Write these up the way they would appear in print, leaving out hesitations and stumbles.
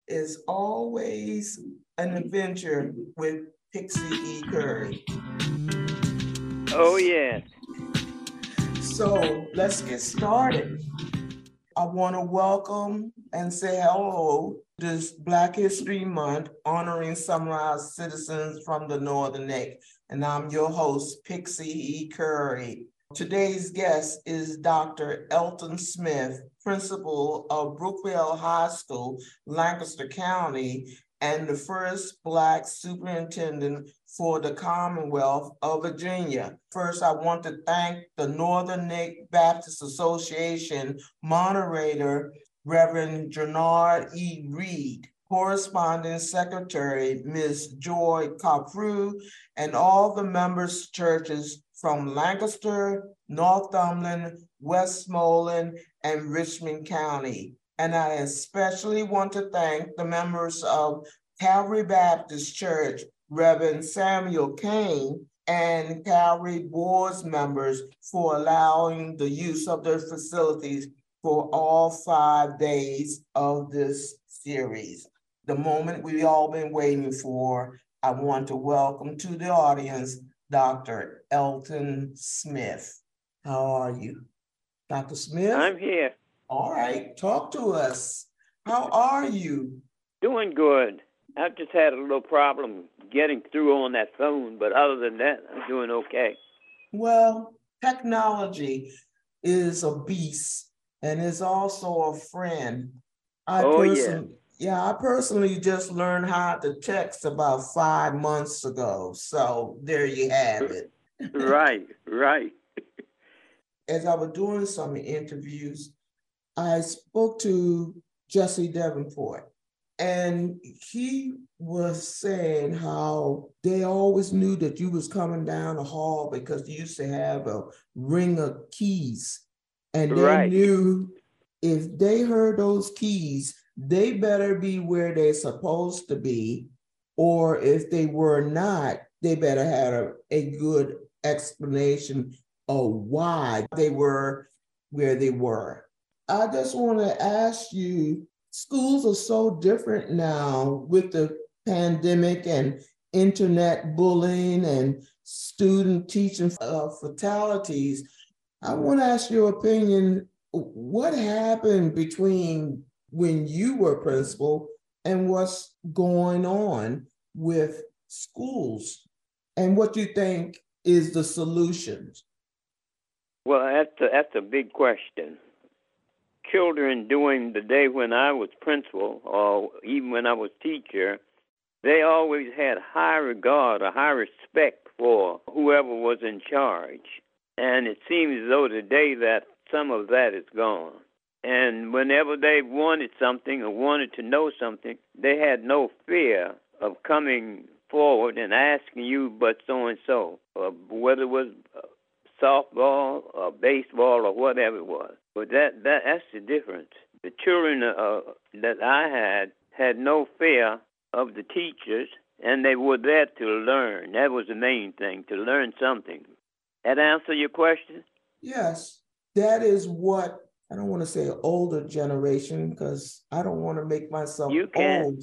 is always an adventure with Pixie E. Curry. Oh, yes. So let's get started. I want to welcome and say hello this Black History Month honoring some of our citizens from the Northern Neck. And I'm your host, Pixie E. Curry. Today's guest is Dr. Elton Smith, principal of Brookville High School, Lancaster County, and the first Black superintendent for the Commonwealth of Virginia. First, I want to thank the Northern Neck Baptist Association moderator, Reverend Jernard E. Reed, corresponding secretary, Ms. Joy Caprew, and all the members' churches from Lancaster, Northumberland, Westmoreland, and Richmond County. And I especially want to thank the members of Calvary Baptist Church, Reverend Samuel Kane, and Calvary Board's members for allowing the use of their facilities for all 5 days of this series. The moment we've all been waiting for, I want to welcome to the audience Dr. Elton Smith. How are you, Dr. Smith? I'm here. All right, talk to us. How are you? Doing good. I've just had a little problem getting through on that phone, but other than that, I'm doing okay. Well, technology is a beast and is also a friend. I personally just learned how to text about 5 months ago. So there you have it. Right. As I was doing some interviews, I spoke to Jesse Davenport, and he was saying how they always knew that you was coming down the hall because you used to have a ring of keys, and they knew if they heard those keys, they better be where they're supposed to be, or if they were not, they better have a good explanation of why they were where they were. I just want to ask you, schools are so different now with the pandemic and internet bullying and student teaching fatalities. I want to ask your opinion. What happened between when you were principal and what's going on with schools, and what you think is the solutions? Well, that's a big question. Children during the day when I was principal, or even when I was teacher, they always had high regard or high respect for whoever was in charge. And it seems as though today that some of that is gone. And whenever they wanted something or wanted to know something, they had no fear of coming forward and asking you, but so-and-so, whether it was softball or baseball or whatever it was. But that's the difference. The children that I had no fear of the teachers, and they were there to learn. That was the main thing, to learn something. That answer your question? Yes, that is what, I don't want to say older generation because I don't want to make myself old.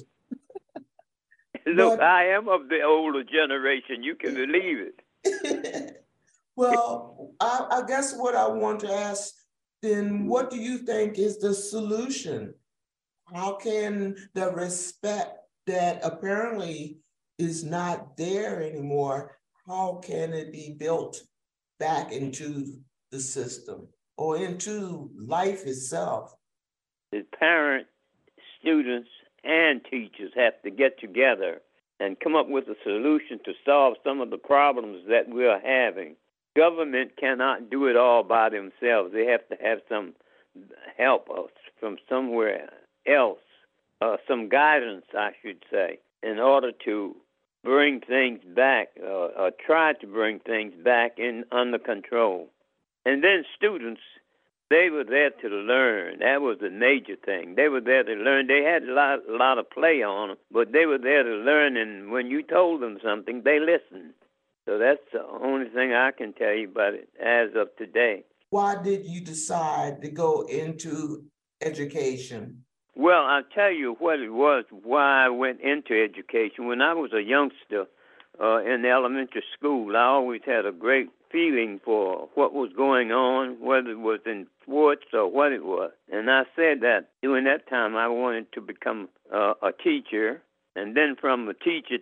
Look, I am of the older generation. You can believe it. Well, I guess what I want to ask then, what do you think is the solution? How can the respect that apparently is not there anymore, how can it be built back into the system or into life itself? The parents, students, and teachers have to get together and come up with a solution to solve some of the problems that we're having. Government cannot do it all by themselves. They have to have some help from somewhere else, some guidance, I should say, in order to bring things back, or try to bring things back under control. And then students, they were there to learn. That was the major thing. They were there to learn. They had a lot of play on them, but they were there to learn, and when you told them something, they listened. So that's the only thing I can tell you about it as of today. Why did you decide to go into education? Well, I'll tell you what it was, why I went into education. When I was a youngster in the elementary school, I always had a great feeling for what was going on, whether it was in sports or what it was. And I said that during that time I wanted to become a teacher, and then from a teacher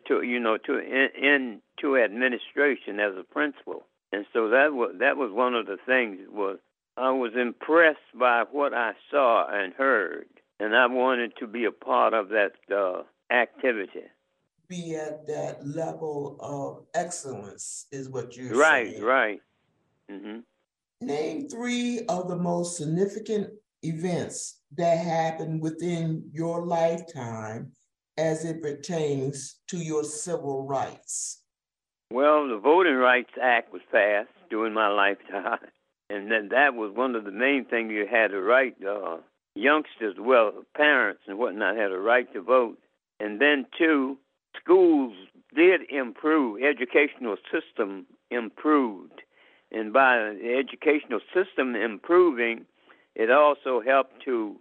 to administration as a principal. And so that was one of the things. Was I was impressed by what I saw and heard, and I wanted to be a part of that activity. Be at that level of excellence is what you're saying. Right. Right. Mm-hmm. Name 3 of the most significant events that happened within your lifetime as it pertains to your civil rights. Well, the Voting Rights Act was passed during my lifetime, and then that was one of the main things. You had a right, youngsters, well, parents and whatnot had a right to vote. And then, 2, schools did improve. Educational system improved. And by the educational system improving, it also helped to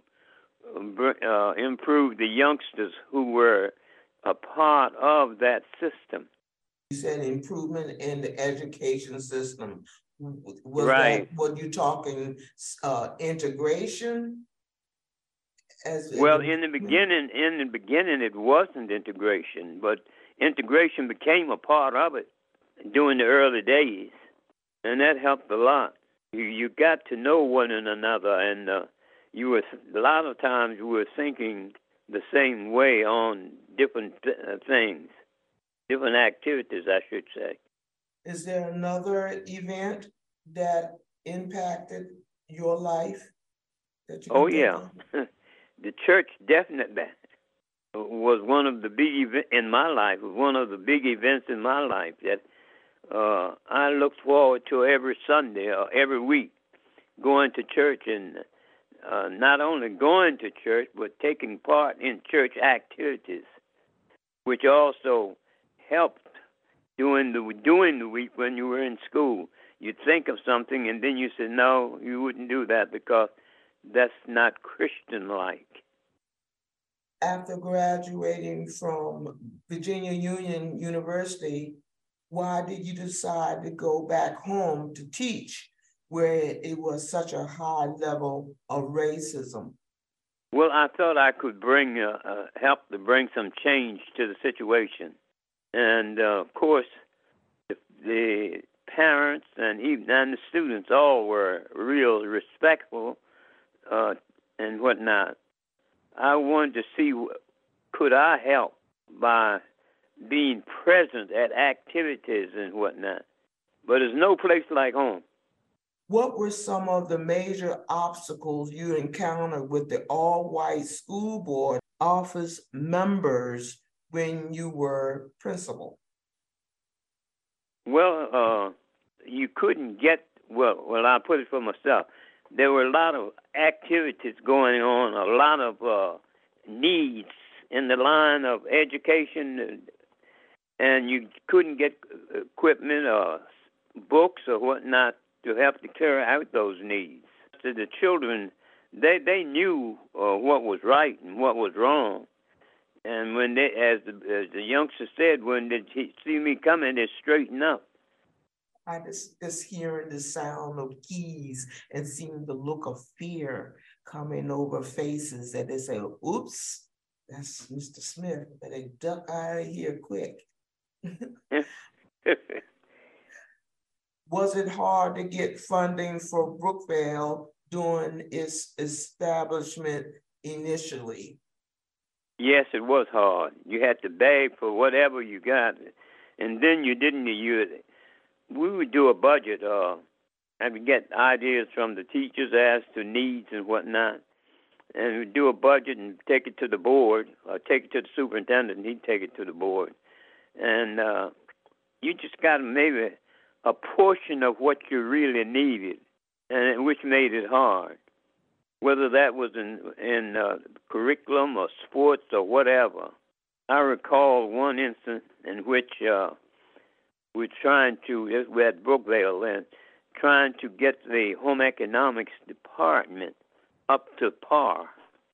improve the youngsters who were a part of that system. You said improvement in the education system. Was right. that what you talking integration? Well, in the beginning, it wasn't integration, but integration became a part of it during the early days, and that helped a lot. You got to know one another, and a lot of times you were thinking the same way on different things. Different activities, I should say. Is there another event that impacted your life that you can think of? The church definitely was one of the big events in my life. Was one of the big events in my life that I looked forward to every Sunday or every week, going to church, and not only going to church but taking part in church activities, which also helped during the week when you were in school. You'd think of something and then you said, no, you wouldn't do that because that's not Christian-like. After graduating from Virginia Union University, why did you decide to go back home to teach where it was such a high level of racism? Well, I thought I could help to bring some change to the situation. And, of course, the parents and the students all were real respectful and whatnot. I wanted to see, could I help by being present at activities and whatnot. But there's no place like home. What were some of the major obstacles you encountered with the all-white school board office members when you were principal? Well, you couldn't get, well, I'll put it for myself. There were a lot of activities going on, a lot of needs in the line of education, and you couldn't get equipment or books or whatnot to help to carry out those needs. So the children, they knew what was right and what was wrong. And when they, as the youngster said, when they see me coming, they straighten up. I just hearing the sound of keys and seeing the look of fear coming over faces that they say, oops, that's Mr. Smith, better duck out of here quick. Was it hard to get funding for Brookvale during its establishment initially? Yes, it was hard. You had to beg for whatever you got, and then you didn't use it. We would do a budget, and we'd get ideas from the teachers as to needs and whatnot, and we'd do a budget and take it to the board, or take it to the superintendent, and he'd take it to the board. And you just got maybe a portion of what you really needed, and which made it hard. Whether that was in curriculum or sports or whatever. I recall one instance in which we're at Brookvale, and trying to get the home economics department up to par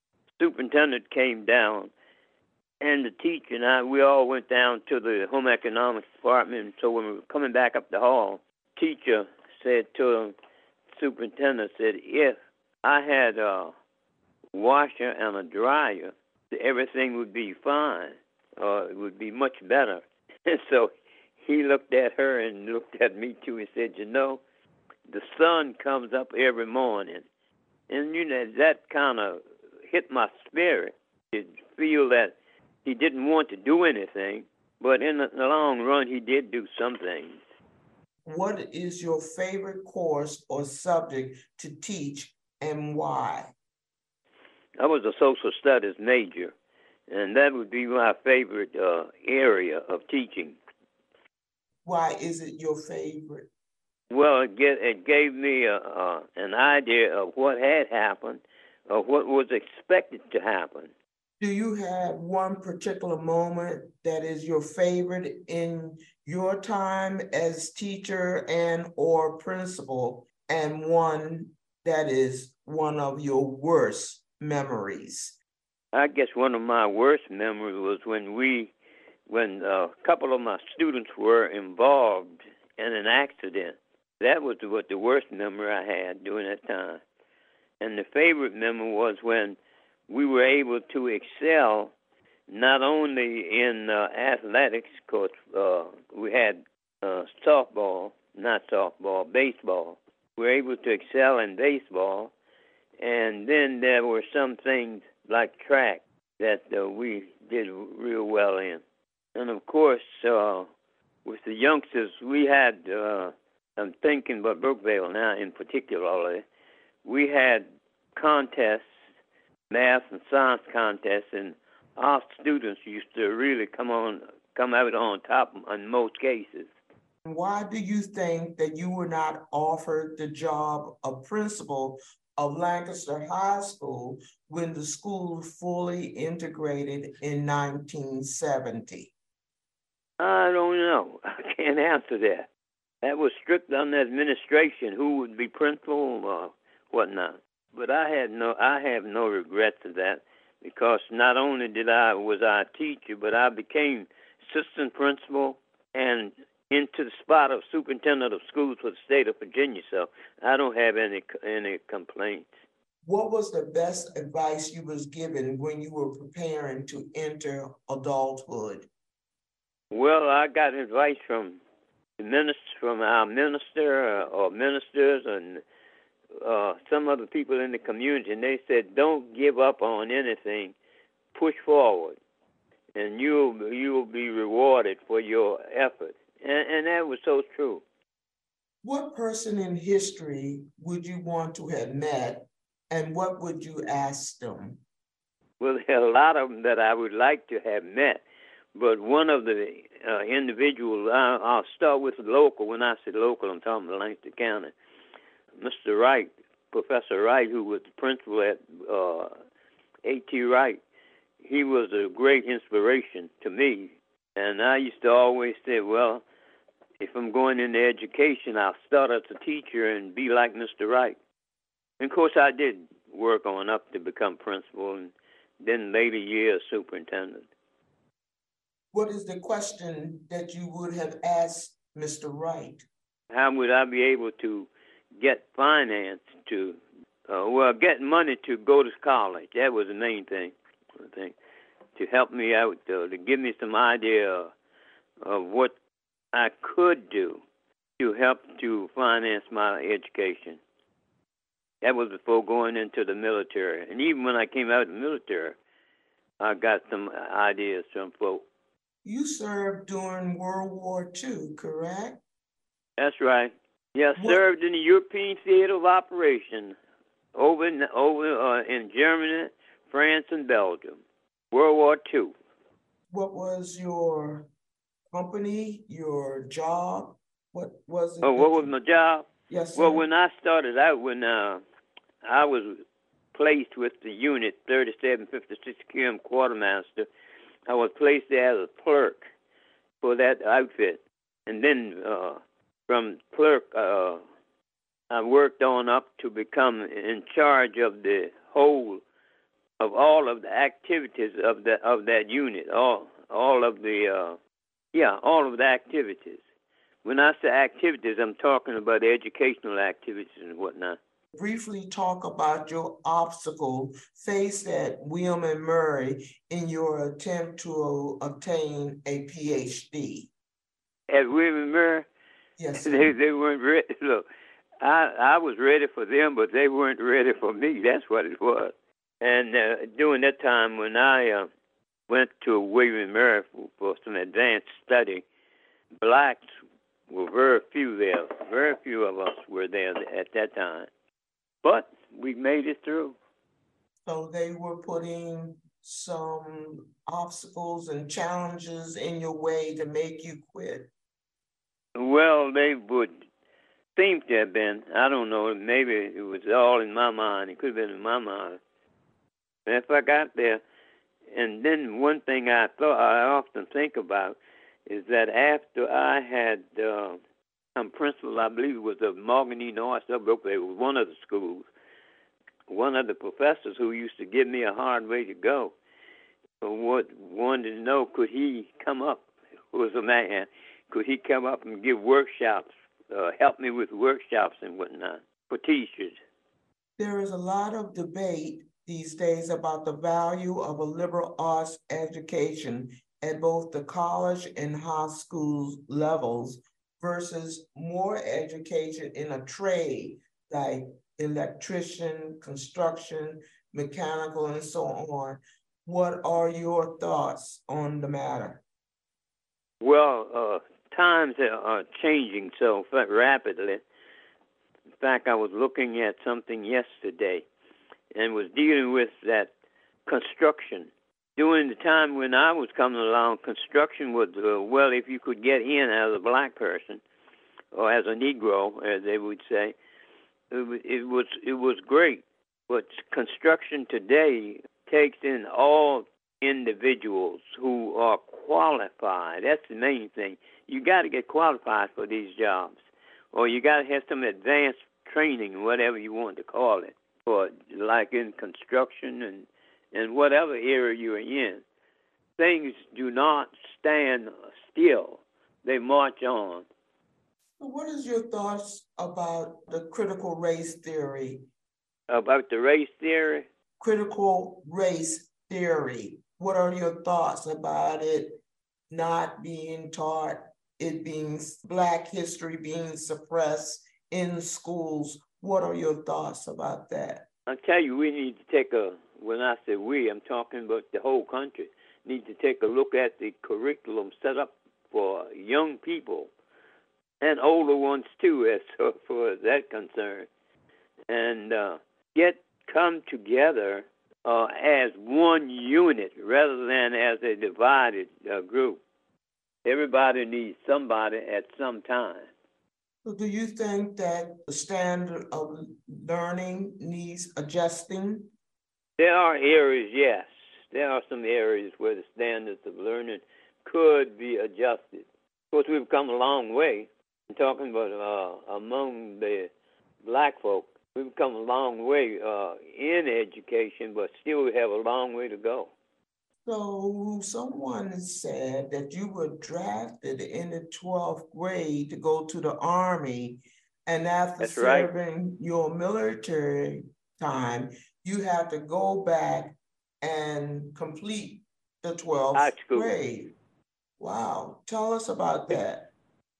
superintendent came down, and the teacher and I, we all went down to the home economics department. So when we were coming back up the hall, teacher said to the superintendent, said, if I had a washer and a dryer, everything would be fine, or it would be much better. And so he looked at her and looked at me too and said, you know, the sun comes up every morning. And, you know, that kind of hit my spirit to feel that he didn't want to do anything, but in the long run, he did do some things. What is your favorite course or subject to teach and why? I was a social studies major, and that would be my favorite area of teaching. Why is it your favorite? Well, it gave me an idea of what had happened, or what was expected to happen. Do you have one particular moment that is your favorite in your time as teacher and or principal, and one that is one of your worst memories? I guess one of my worst memories was when a couple of my students were involved in an accident. That was what the worst memory I had during that time. And the favorite memory was when we were able to excel not only in athletics, because we had baseball. We were able to excel in baseball. And then there were some things like track that we did real well in. And of course, with the youngsters, we had, I'm thinking about Brookvale now in particular, we had contests, math and science contests, and our students used to really come out on top in most cases. Why do you think that you were not offered the job of principal of Lancaster High School when the school fully integrated in 1970? I don't know. I can't answer that. That was strict on the administration, who would be principal or whatnot. But I have no regrets of that, because not only was I a teacher, but I became assistant principal and into the spot of superintendent of schools for the state of Virginia. So I don't have any complaints. What was the best advice you was given when you were preparing to enter adulthood? Well, I got advice from our minister or ministers and some other people in the community, and they said, don't give up on anything, push forward, and you'll be rewarded for your effort. And that was so true. What person in history would you want to have met, and what would you ask them? Well, there are a lot of them that I would like to have met, but one of the individuals, I'll start with the local. When I say local, I'm talking about Lancaster County. Mr. Wright, Professor Wright, who was the principal at A.T. Wright, he was a great inspiration to me. And I used to always say, well, if I'm going into education, I'll start as a teacher and be like Mr. Wright. And of course, I did work on up to become principal, and then later years superintendent. What is the question that you would have asked Mr. Wright? How would I be able to get finance to, get money to go to college? That was the main thing, I think, to help me out, to give me some idea of what I could do to help to finance my education. That was before going into the military. And even when I came out of the military, I got some ideas from folks. You served during World War II, correct? That's right. Yeah, served in the European Theater of Operation over in Germany, France, and Belgium. World War II. What was your company, your job? What was it? Oh, what was my job? Yes, sir. Well, when I started out, when I was placed with the unit 3756 QM Quartermaster, I was placed there as a clerk for that outfit. And then from clerk, I worked on up to become in charge of the whole of all of the activities of that unit, all of the all of the activities. When I say activities, I'm talking about educational activities and whatnot. Briefly talk about your obstacle faced at William and Mary in your attempt to obtain a PhD. At William and Mary? Yes, they weren't ready. Look, I was ready for them, but they weren't ready for me. That's what it was. And during that time when I went to William and Mary for some advanced study, blacks were very few there. Very few of us were there at that time. But we made it through. So they were putting some obstacles and challenges in your way to make you quit. Well, they would seem to have been. I don't know. Maybe it was all in my mind. It could have been in my mind. And if I got there, and then one thing I often think about is that after I had I'm principal, I believe it was of Morgan E. North suburb. It was one of the schools. One of the professors who used to give me a hard way to go wanted to know, could he come up, who was a man, could he come up and give workshops, help me with workshops and whatnot for teachers? There is a lot of debate these days about the value of a liberal arts education at both the college and high school levels versus more education in a trade like electrician, construction, mechanical, and so on. What are your thoughts on the matter? Well, times are changing so rapidly. In fact, I was looking at something yesterday and was dealing with that construction. During the time when I was coming along, construction was, well, if you could get in as a black person or as a Negro, as they would say, it was great. But construction today takes in all individuals who are qualified. That's the main thing. You got to get qualified for these jobs, or you got to have some advanced training, whatever you want to call it, for like in construction and whatever area you're in. Things do not stand still; they march on. What is your thoughts about the critical race theory? About the race theory? Critical race theory. What are your thoughts about it not being taught, it being Black history being suppressed in schools? What are your thoughts about that? I'll tell you, we need to take when I say we, I'm talking about the whole country, need to take a look at the curriculum set up for young people and older ones too, as far as that concerned, and come together as one unit rather than as a divided group. Everybody needs somebody at some time. So do you think that the standard of learning needs adjusting? There are areas, yes. There are some areas where the standards of learning could be adjusted. Of course, we've come a long way. I'm talking about among the black folk. We've come a long way in education, but still we have a long way to go. So someone said that you were drafted in the 12th grade to go to the Army, and after serving your military time, you have to go back and complete the 12th grade. Wow. Tell us about that.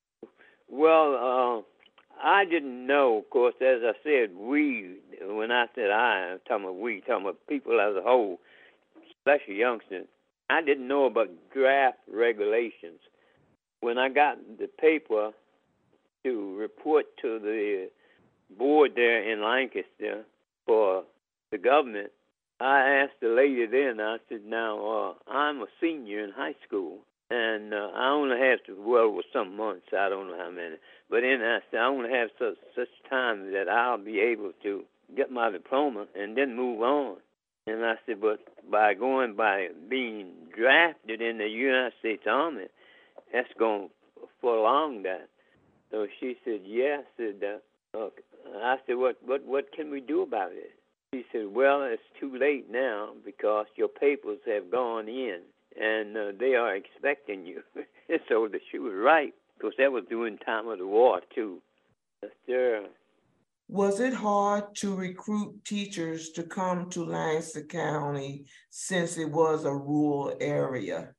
Well, I didn't know, of course, as I said, we, when I said I'm talking about we, talking about people as a whole, especially youngsters. I didn't know about draft regulations. When I got the paper to report to the board there in Lancaster for the government, I asked the lady then, I said, now, I'm a senior in high school, and I only have to, well, it was some months, I don't know how many, but then I said, I only have such time that I'll be able to get my diploma and then move on. And I said, but by being drafted in the United States Army, that's going to prolong that. So she said, yes. I said, what can we do about it? He said, well, it's too late now because your papers have gone in and they are expecting you. And so she was right because that was during time of the war, too. Yes, sir. Was it hard to recruit teachers to come to Lancaster County since it was a rural area?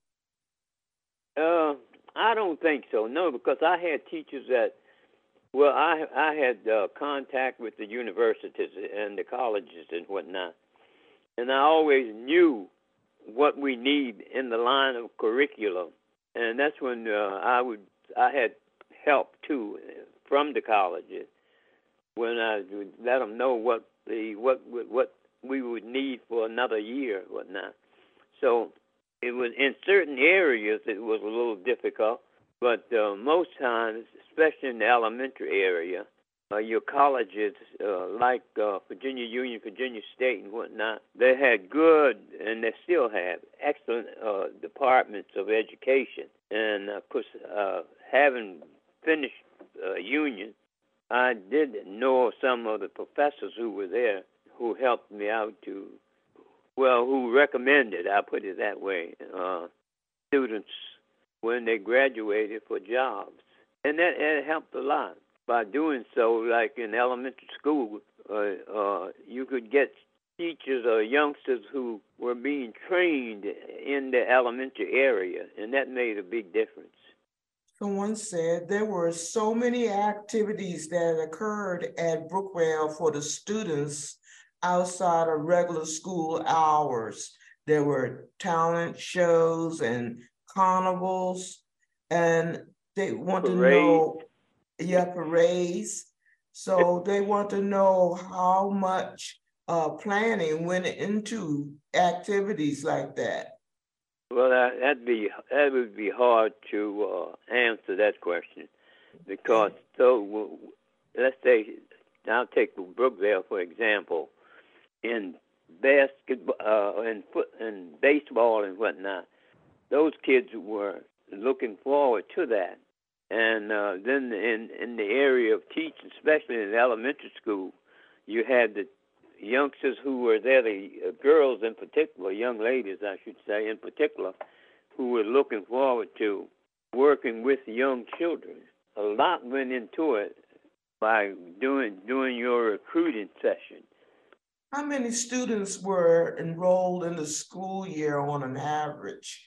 I don't think so, no, because I had teachers that, well, I had contact with the universities and the colleges and whatnot, and I always knew what we need in the line of curriculum, and that's when I had help too from the colleges when I would let them know what we would need for another year or whatnot. So it was in certain areas it was a little difficult, but most times, especially in the elementary area, your colleges like Virginia Union, Virginia State, and whatnot, they had good, and they still have excellent departments of education. And of course, having finished Union, I did know some of the professors who were there who helped me out who recommended, I'll put it that way, students when they graduated for jobs. And that helped a lot. By doing so, like in elementary school, you could get teachers or youngsters who were being trained in the elementary area, and that made a big difference. Someone said there were so many activities that occurred at Brookwell for the students outside of regular school hours. There were talent shows and carnivals, and they want to know, parades. So they want to know how much planning went into activities like that. Well, that would be hard to answer that question because let's say I'll take Brookvale for example. In basketball and baseball and whatnot, those kids were looking forward to that. And then in the area of teaching, especially in elementary school, you had the youngsters who were there, the girls in particular, young ladies, I should say, in particular, who were looking forward to working with young children. A lot went into it by doing your recruiting session. How many students were enrolled in the school year on an average?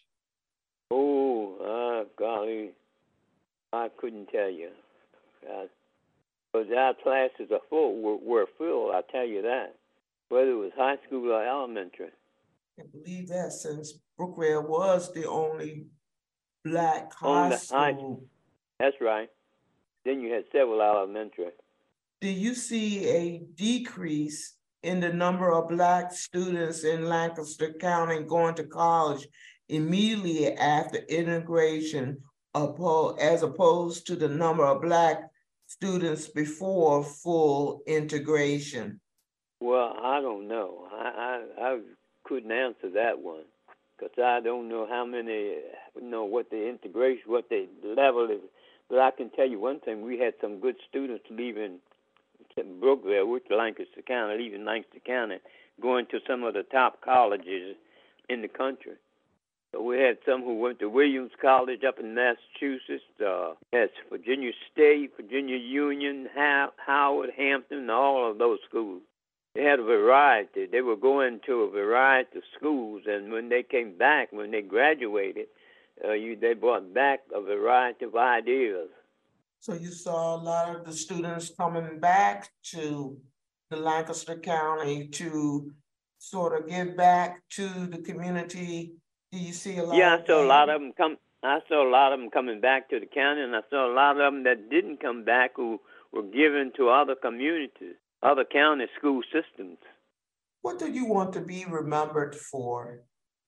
Oh, golly, I couldn't tell you. Because our classes were full, I'll tell you that, whether it was high school or elementary. I believe that since Brookwell was the only Black high school. That's right. Then you had several elementary. Do you see a decrease in the number of Black students in Lancaster County going to college immediately after integration as opposed to the number of Black students before full integration? Well, I don't know. I couldn't answer that one because I don't know how many, what the integration, what the level is. But I can tell you one thing, we had some good students leaving Brookville, which Lancaster County, leaving Lancaster County, going to some of the top colleges in the country. So we had some who went to Williams College up in Massachusetts, had Virginia State, Virginia Union, Howard, Hampton, all of those schools. They had a variety. They were going to a variety of schools, and when they came back, when they graduated, they brought back a variety of ideas. So you saw a lot of the students coming back to the Lancaster County to sort of give back to the community. Do you see a lot? Yeah, I saw a lot of them come. I saw a lot of them coming back to the county, and I saw a lot of them that didn't come back who were given to other communities, other county school systems. What do you want to be remembered for?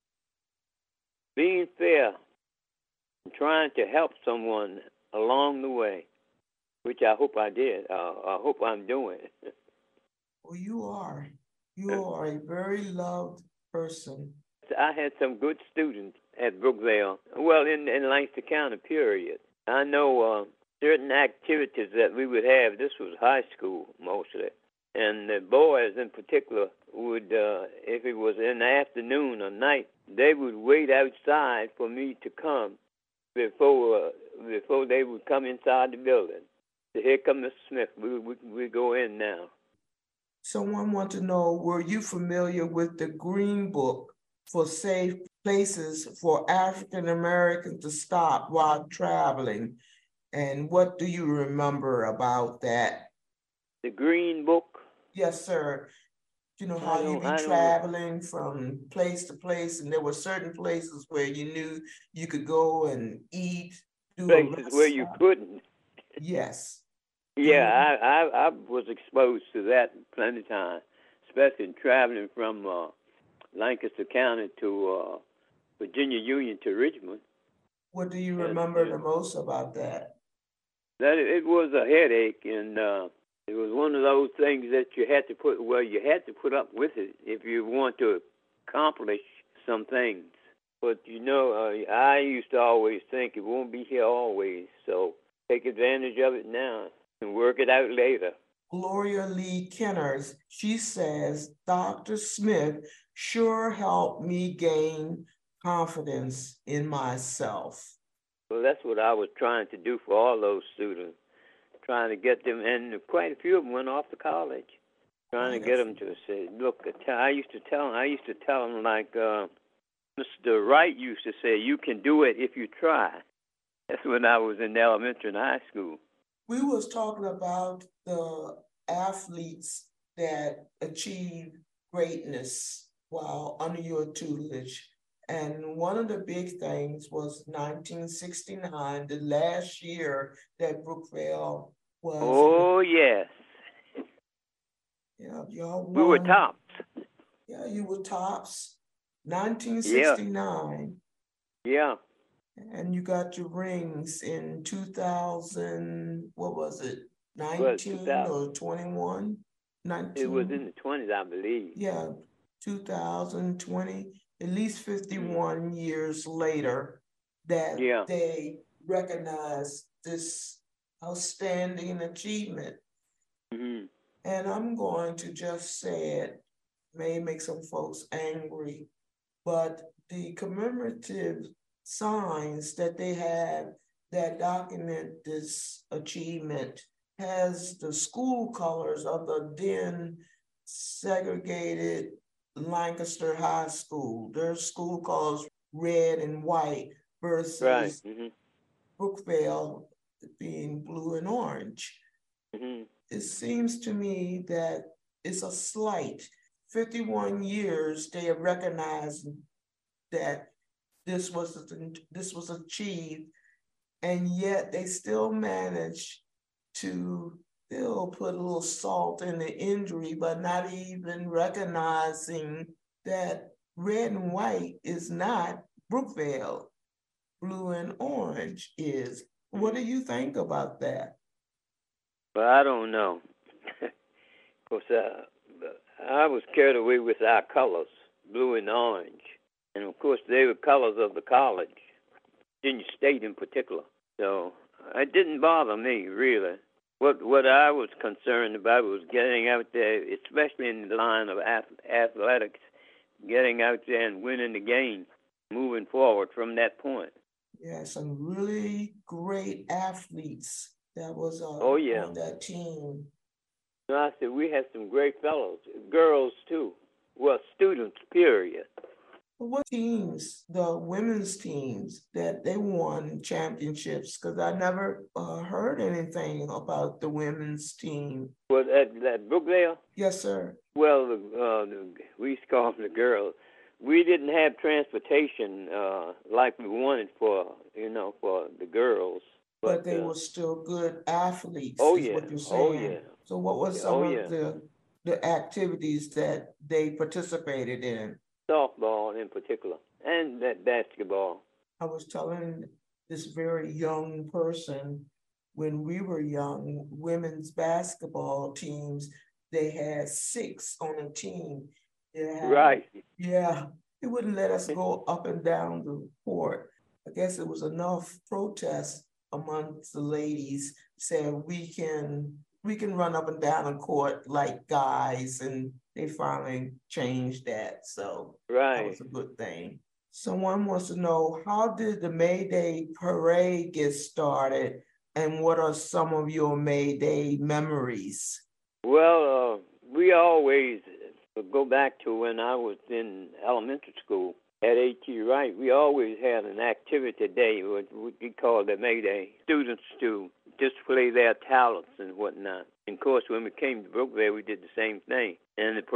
Being fair, and trying to help someone along the way, which I hope I did. I hope I'm doing. Well, you are. You are a very loved person. I had some good students at Brookvale. Well, in Lancaster County, period. I know certain activities that we would have. This was high school mostly. And the boys in particular would, if it was in the afternoon or night, they would wait outside for me to come before they would come inside the building. So here come Mr. Smith. We go in now. Someone wants to know, were you familiar with the Green Book for safe places for African Americans to stop while traveling? And what do you remember about that? The Green Book? Yes, sir. You know how you be traveling from place to place, and there were certain places where you knew you could go and eat. Places where you couldn't. Yes. Yeah, I was exposed to that plenty of times, especially traveling from Lancaster County to Virginia Union to Richmond. What do you remember the most about that? That it was a headache, and it was one of those things that you had to put up with it if you want to accomplish some things. But I used to always think it won't be here always, so take advantage of it now and work it out later. Gloria Lee Kenners, she says, Dr. Smith sure helped me gain confidence in myself. Well, that's what I was trying to do for all those students, trying to get them, and quite a few of them went off to college, trying to get them to say, look, I used to tell them like Mr. Wright used to say, you can do it if you try. That's when I was in elementary and high school. We was talking about the athletes that achieved greatness while under your tutelage. And one of the big things was 1969, the last year that Brookvale was. Oh, yes. Yeah, y'all won. We were tops. Yeah, you were tops. 1969. Yeah. And you got your rings in 2000, what was it, 19 or 21? 19? It was in the 20s, I believe. Yeah, 2020, at least 51 years later, that they recognize this outstanding achievement. Mm-hmm. And I'm going to just say it, may make some folks angry, but the commemorative signs that they have that document this achievement has the school colors of the then segregated Lancaster High School. Their school colors red and white versus Brookvale being blue and orange. Mm-hmm. It seems to me that it's a slight. 51 years they have recognized that this was achieved, and yet they still manage to still put a little salt in the injury, but not even recognizing that red and white is not Brookvale. Blue and orange is. What do you think about that? Well, I don't know. Of course, I was carried away with our colors, blue and orange. And, of course, they were colors of the college, Virginia State in particular. So it didn't bother me, really. What I was concerned about was getting out there, especially in the line of athletics, getting out there and winning the game, moving forward from that point. Yeah, some really great athletes that was on that team. So I said, we had some great fellows, girls too. Well, students, period. What teams, the women's teams, that they won championships? Because I never heard anything about the women's team. Well, at Brookvale? Yes, sir. Well, we used to call them the girls. We didn't have transportation like we wanted for the girls. But they were still good athletes, what you're saying. Oh, yeah. So what was some of the activities that they participated in? Softball in particular, and that basketball. I was telling this very young person, when we were young, women's basketball teams, they had 6 on a team. Right. Yeah, it wouldn't let us go up and down the court. I guess it was enough protest amongst the ladies saying we can we can run up and down the court like guys, and they finally changed that. So that Right. was a good thing. Someone wants to know, how did the May Day parade get started, and what are some of your May Day memories? Well, we always go back to when I was in elementary school at A.T. Wright. We always had an activity day, what we called the May Day. Students to display their talents and whatnot. And of course, when we came to Brookvale, we did the same thing. And the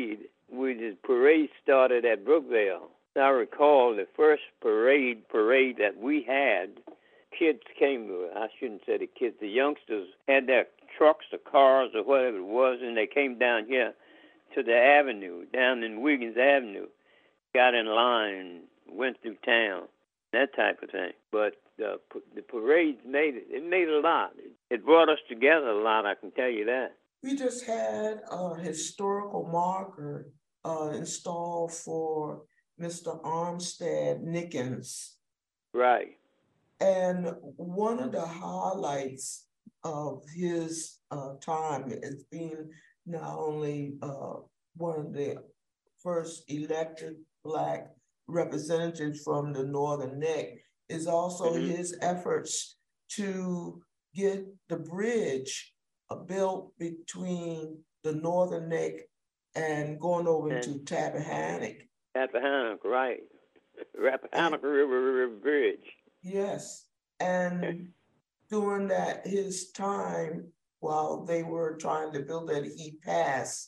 parade started at Brookvale. I recall the first parade that we had. Kids came, I shouldn't say the kids, the youngsters had their trucks or cars or whatever it was, and they came down here to the avenue, down in Wiggins Avenue, got in line, went through town, that type of thing. But the parades made it. It made a lot. It brought us together a lot, I can tell you that. We just had a historical marker installed for Mr. Armstead Nickens. Right. And one of the highlights of his time is being not only one of the first elected Black representatives from the Northern Neck, is also his efforts to get the bridge built between the Northern Neck and going over into Tappahannock. Rappahannock, right. Rappahannock River Bridge. Yes. And during that, his time, while they were trying to build that, he passed.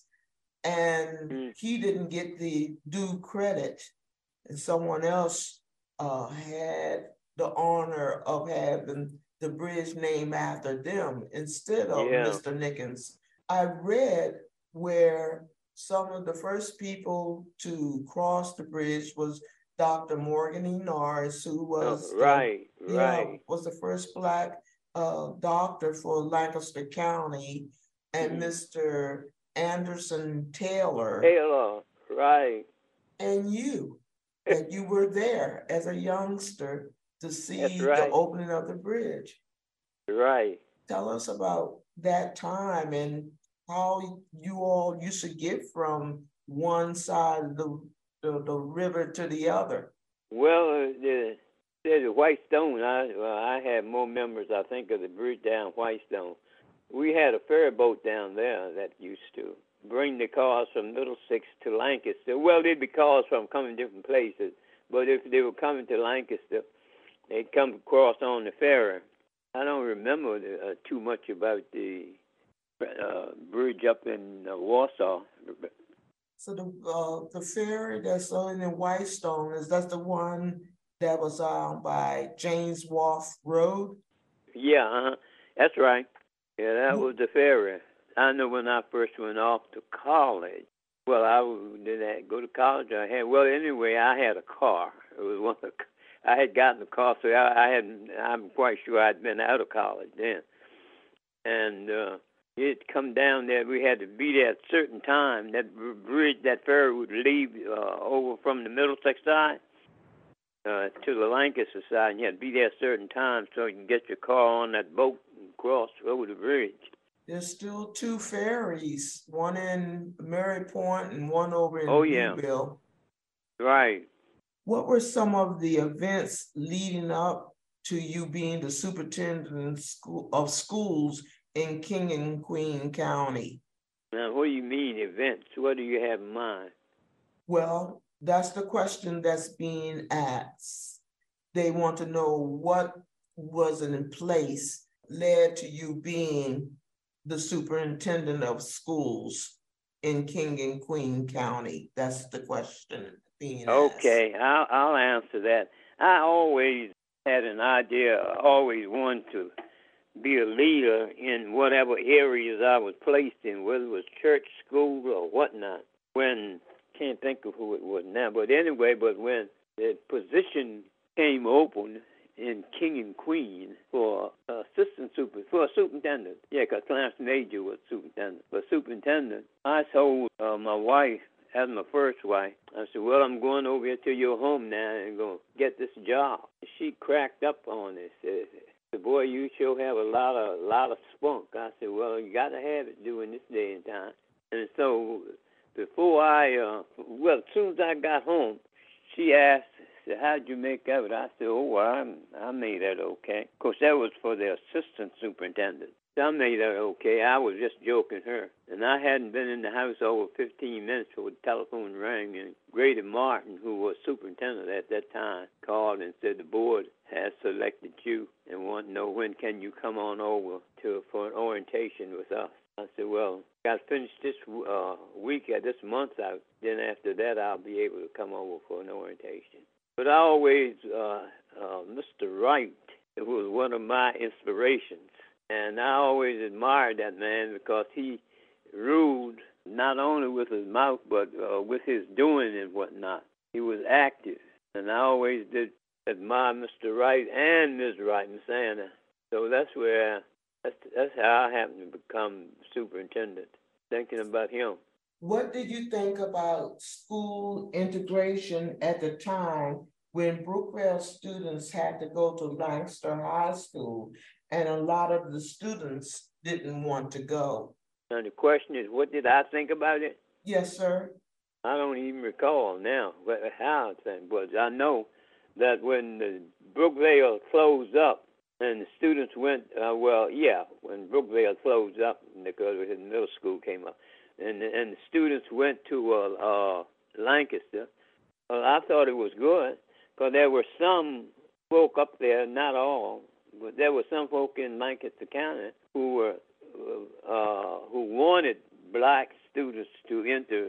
And he didn't get the due credit. And someone else had the honor of having the bridge named after them instead of Mr. Nickens. I read where some of the first people to cross the bridge was Dr. Morgan E. Norris, who was was the first Black doctor for Lancaster County, and Mr. Anderson Taylor. Right. And that you were there as a youngster to see the opening of the bridge. Right. Tell us about that time and how you all used to get from one side of the river to the other. Well, the Whitestone, I had more memories, I think, of the bridge down Whitestone. We had a ferry boat down there that used to bring the cars from Middlesex to Lancaster. Well, they'd be cars from coming different places, but if they were coming to Lancaster, they'd come across on the ferry. I don't remember too much about the bridge up in Warsaw. So the ferry that's in Whitestone, is that the one that was by James Wharf Road? Yeah, that's right. Yeah, that was the ferry. I know when I first went off to college. Well, didn't go to college. Anyway, I had a car. It was one of I had gotten a car, so I'm quite sure I'd been out of college then. And it'd come down there. We had to be there at a certain time. That bridge, that ferry would leave over from the Middlesex side to the Lancaster side, and you had to be there at a certain time so you can get your car on that boat and cross over the bridge. There's still two ferries, one in Mary Point and one over in Newville. Right. What were some of the events leading up to you being the superintendent of schools in King and Queen County? Now, what do you mean events? What do you have in mind? Well, that's the question that's being asked. They want to know what was in place led to you being the superintendent of schools in King and Queen County. That's the question being asked. Okay, I'll answer that. I always had an idea, always wanted to be a leader in whatever areas I was placed in, whether it was church, school, or whatnot. Can't think of who it was now, but when the position came open in King and Queen for a superintendent. Yeah, because Clarence Major was superintendent. For superintendent, I told my wife, as my first wife, I said, well, I'm going over here to your home now and going to get this job. She cracked up on it. Said, boy, you sure have a lot of spunk. I said, well, you got to have it during this day and time. And so before as soon as I got home, she asked, said, how'd you make of it? I said, oh, well, I made that okay. Of course, that was for the assistant superintendent. So I made that okay. I was just joking her. And I hadn't been in the house over 15 minutes before the telephone rang, and Grady Martin, who was superintendent at that time, called and said the board has selected you and want to know when can you come on over for an orientation with us. I said, well, I got to finish this week, this month out. Then after that, I'll be able to come over for an orientation. But I always, Mr. Wright, it was one of my inspirations. And I always admired that man because he ruled not only with his mouth, but with his doing and whatnot. He was active. And I always did admire Mr. Wright and Ms. Wright, Miss Anna. So that's how I happened to become superintendent, thinking about him. What did you think about school integration at the time when Brookvale students had to go to Lancaster High School and a lot of the students didn't want to go? Now the question is, what did I think about it? Yes, sir. I don't even recall now how I think, but I know that when the Brookvale closed up and the students went, when Brookvale closed up because his middle school came up, and the students went to Lancaster, I thought it was good because there were some folk up there, not all, but there were some folk in Lancaster County who wanted black students to enter,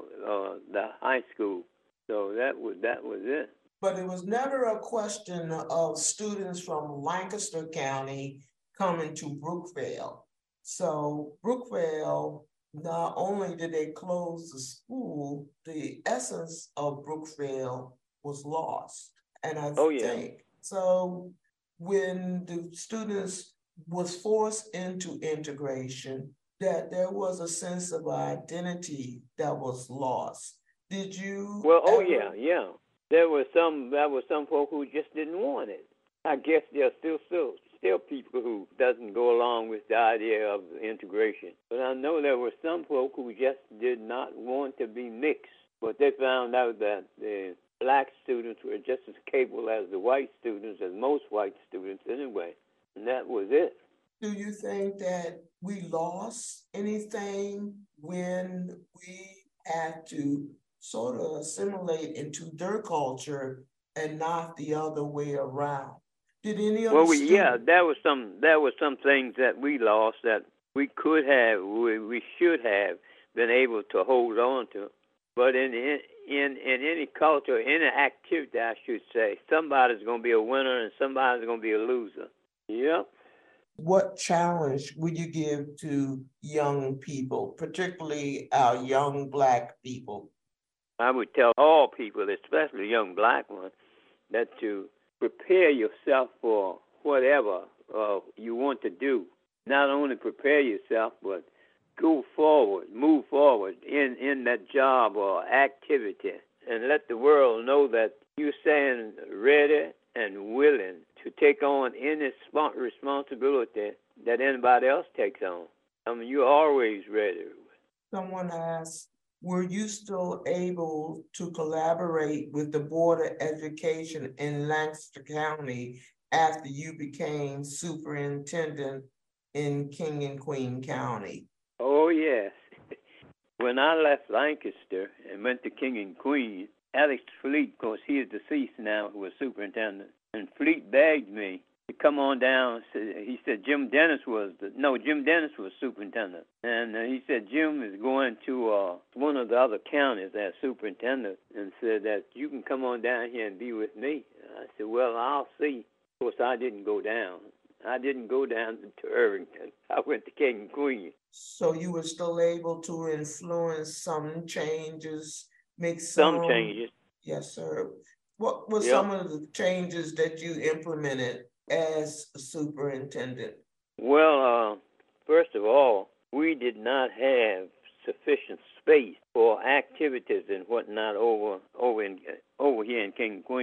the high school. So that was it. But it was never a question of students from Lancaster County coming to Brookvale. So Brookvale, not only did they close the school, the essence of Brookvale was lost. And I think so when the students was forced into integration, that there was a sense of identity that was lost. Did you? Well, yeah. There were some folk who just didn't want it. I guess there are still people who doesn't go along with the idea of integration. But I know there were some folk who just did not want to be mixed. But they found out that the black students were just as capable as the white students, as most white students anyway. And that was it. Do you think that we lost anything when we had to sort of assimilate into their culture and not the other way around? Did any of there was some things that we lost that we could have, we should have been able to hold on to. But in any culture, any activity, I should say, somebody's going to be a winner and somebody's going to be a loser. Yep. What challenge would you give to young people, particularly our young black people? I would tell all people, especially young black ones, that to prepare yourself for whatever you want to do. Not only prepare yourself, but go forward, move forward in that job or activity, and let the world know that you stand ready and willing to take on any responsibility that anybody else takes on. I mean, you're always ready. Someone asked, were you still able to collaborate with the Board of Education in Lancaster County after you became superintendent in King and Queen County? Oh, yes. When I left Lancaster and went to King and Queen, Alex Fleet, of course, he is deceased now, who was superintendent, and Fleet begged me to come on down. He said Jim Dennis was superintendent. And he said Jim is going to one of the other counties as superintendent and said that you can come on down here and be with me. I said, well, I'll see. Of course, I didn't go down. I didn't go down to Irvington. I went to King and Queen. So you were still able to influence some changes, make some changes. Yes, sir. What were some of the changes that you implemented as a superintendent? Well, first of all, we did not have sufficient space for activities and whatnot over here in King and Queen.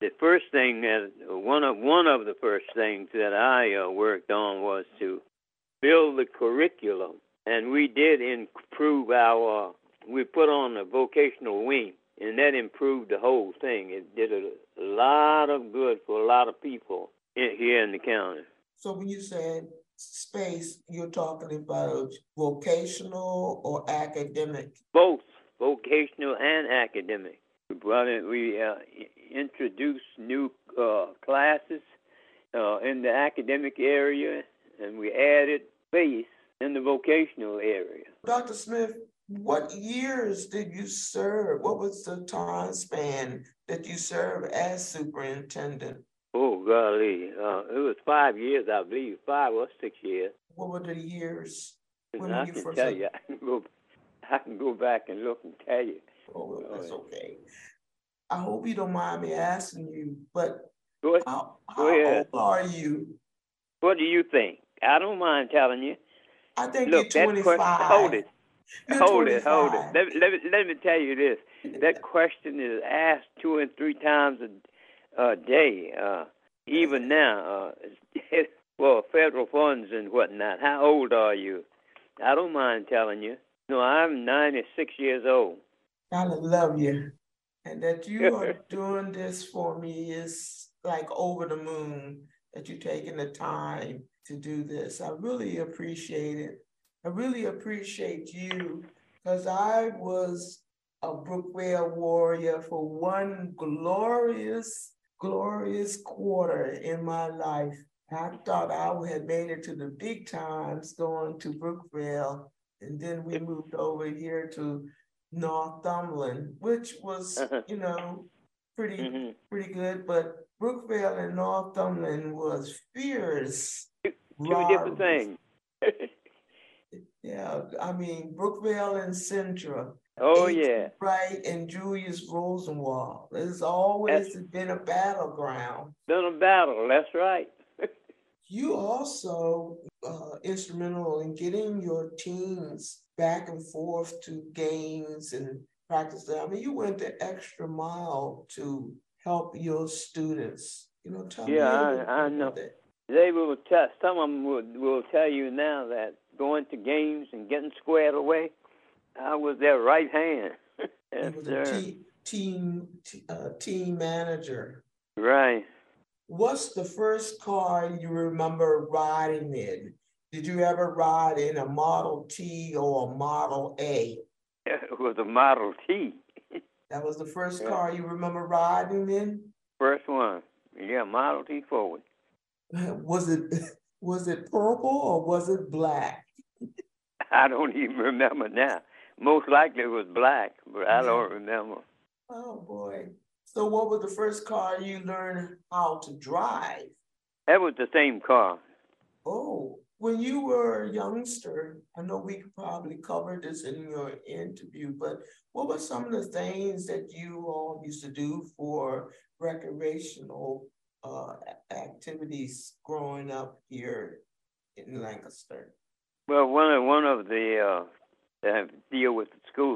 The first thing that one of the first things that I worked on was to build the curriculum, and we did improve our. We put on a vocational wing, and that improved the whole thing. It did a lot of good for a lot of people here in the county. So when you said space, you're talking about vocational or academic? Both vocational and academic. We introduced new classes in the academic area, and we added space in the vocational area. Dr. Smith, what years did you serve? What was the time span that you served as superintendent? Oh, golly. It was 5 years, I believe, 5 or 6 years. What were the years? When I can tell you, I can go back and look and tell you. Oh, that's okay. I hope you don't mind me asking you, but how old are you? What do you think? I don't mind telling you. I think you're 25. Hold it. Hold it. Let me tell you this. That question is asked 2 and 3 times a day, even now. Well, federal funds and whatnot. How old are you? I don't mind telling you. No, I'm 96 years old. I love you. And that you are doing this for me is like over the moon, that you're taking the time to do this. I really appreciate it. I really appreciate you, because I was a Brookvale warrior for one glorious quarter in my life. I thought I had made it to the big times going to Brookvale, and then we moved over here to Northumberland, which was, pretty good. But Brookvale and Northumberland was fierce. Two different things. Yeah, I mean, Brookvale and Centra. Oh, yeah. Wright and Julius Rosenwald. There's always been a battleground. Been a battle, that's right. You also instrumental in getting your teams back and forth to games and practice. I mean, you went the extra mile to help your students. Tell me. Yeah, I know. They will tell. Some of them will tell you now that going to games and getting squared away, I was their right hand. Yes, he was a team manager. Right. What's the first car you remember riding in? Did you ever ride in a Model T or a Model A? It was a Model T. That was the first car you remember riding in? First one. Yeah, Model T Forward. Was it purple or was it black? I don't even remember now. Most likely it was black, but I don't remember. Oh, boy. So what was the first car you learned how to drive? That was the same car. Oh, when you were a youngster, I know we could probably cover this in your interview, but what were some of the things that you all used to do for recreational activities growing up here in Lancaster? Well, one of the deal with the school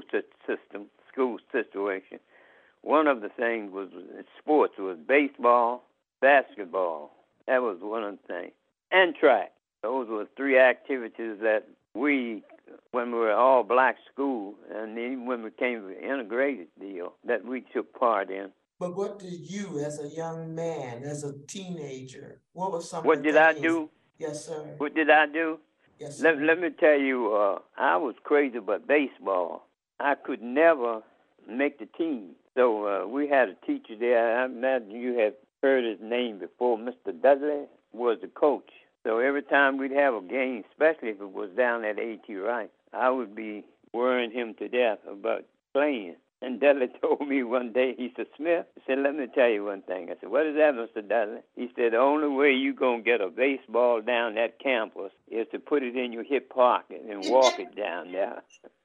situation. One of the things was sports. It was baseball, basketball. That was one of the things, and track. Those were 3 activities that we, when we were all black school, and even when we came to the integrated deal, that we took part in. But what did you, as a young man, as a teenager, what was some What of the did things? I do? Yes, sir. What did I do? Yes, sir. Let me tell you, I was crazy about baseball. I could never make the team. So we had a teacher there. I imagine you have heard his name before. Mr. Dudley was the coach. So every time we'd have a game, especially if it was down at A.T. Wright, I would be worrying him to death about playing. And Dudley told me one day, he said, Smith, he said, let me tell you one thing. I said, what is that, Mr. Dudley? He said, the only way you're going to get a baseball down that campus is to put it in your hip pocket and walk it down there.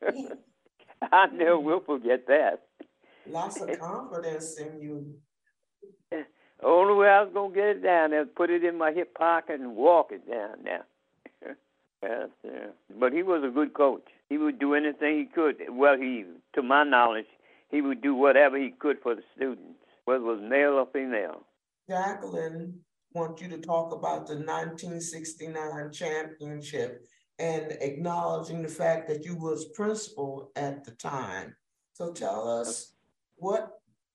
I never will forget that. Lots of confidence in you. The only way I was going to get it down there was put it in my hip pocket and walk it down there. Yes, yeah. But he was a good coach. He would do anything he could. Well, to my knowledge, he would do whatever he could for the students. whether it was male or female. Jacqueline wants you to talk about the 1969 championship and acknowledging the fact that you was principal at the time. So tell us what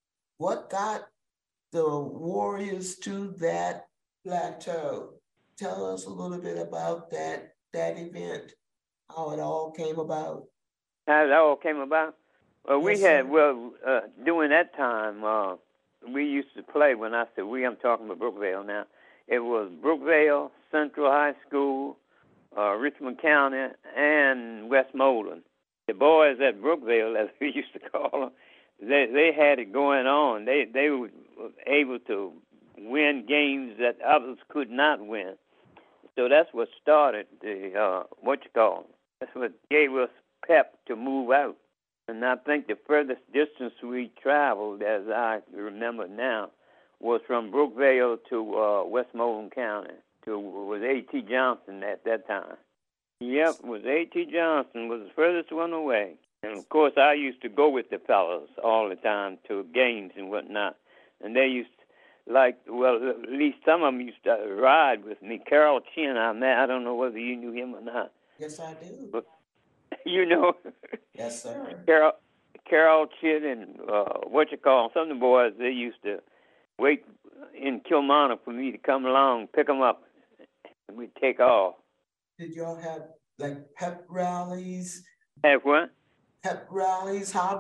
got the Warriors to that plateau. Tell us a little bit about that event, how it all came about. How it all came about? Well, Yes, we had, sir. during that time, we used to play, when I say we, I'm talking about Brookvale now. It was Brookvale, Central High School, Richmond County, and Westmoreland. The boys at Brookvale, as we used to call them, they had it going on. They were able to win games that others could not win. So that's what started the, that's what gave us pep to move out. And I think the furthest distance we traveled, as I remember now, was from Brookvale to Westmoreland County. Was A.T. Johnson at that time. Yep, it was A.T. Johnson was the furthest one away. And, of course, I used to go with the fellows all the time to games and whatnot. And they used to, at least some of them used to ride with me. Carol Chin, I don't know whether you knew him or not. Yes, I do. But, you know. Yes, sir. Carol Chin and some of the boys, they used to wait in Kilmarnock for me to come along, pick them up, and we'd take off. Did y'all have like pep rallies? Have what? Pep rallies. How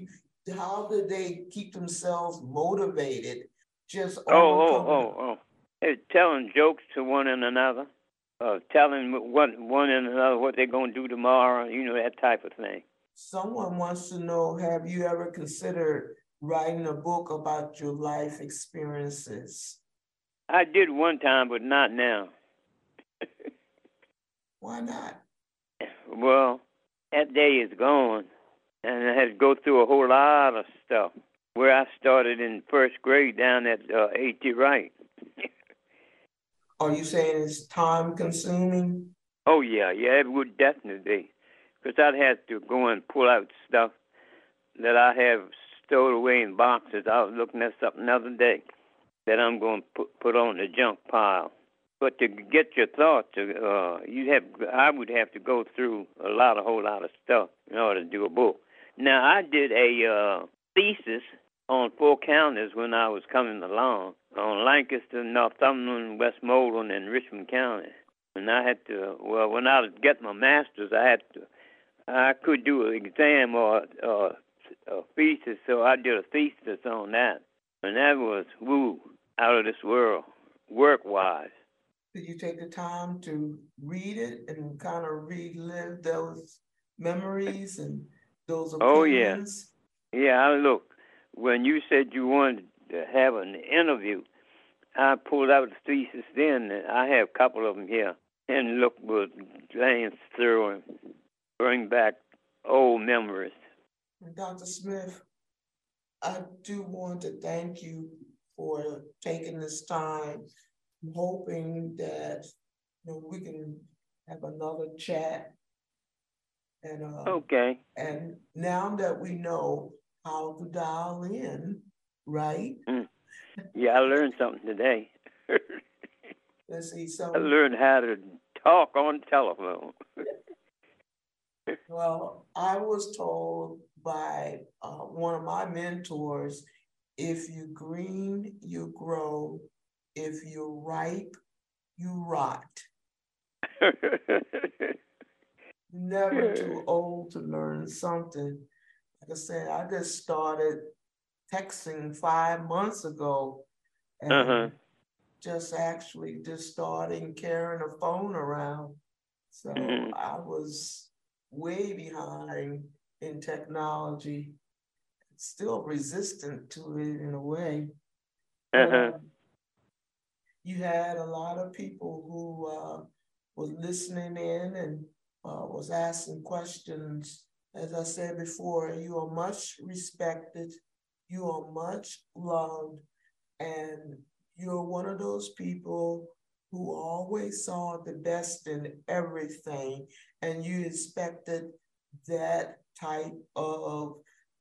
did they keep themselves motivated? Just overcoming. They're telling jokes to one another, telling one another what they're gonna do tomorrow. You know, that type of thing. Someone wants to know: have you ever considered writing a book about your life experiences? I did one time, but not now. Why not? Well, that day is gone, and I had to go through a whole lot of stuff. Where I started in first grade down at A.T. Wright. Are you saying it's time consuming? Oh, yeah, it would definitely be. Because I'd have to go and pull out stuff that I have stowed away in boxes. I was looking at something the other day that I'm going to put on the junk pile. But to get your thoughts, I would have to go through a whole lot of stuff in order to do a book. Now, I did a thesis on 4 counties when I was coming along, on Lancaster, Northumberland, Westmoreland, and Richmond County. And I had to, when I was getting my master's, I could do an exam or a thesis, so I did a thesis on that. And that was, out of this world, work-wise. Did you take the time to read it and kind of relive those memories and those opinions? Oh, yeah. Look, when you said you wanted to have an interview, I pulled out the thesis then. I have a couple of them here. And we'll glance through and bring back old memories. Dr. Smith, I do want to thank you for taking this time. I'm hoping that we can have another chat. And okay. And now that we know how to dial in, right? Yeah, I learned something today. Let's see. I learned how to talk on telephone. Well, I was told by one of my mentors, if you're green, you grow. If you're ripe, you rot. Never too old to learn something. Like I said, I just started texting 5 months ago, and just starting carrying a phone around. So I was way behind in technology, still resistant to it in a way. You had a lot of people who was listening in and was asking questions. As I said before, you are much respected, you are much loved, and you're one of those people who always saw the best in everything, and you expected that type of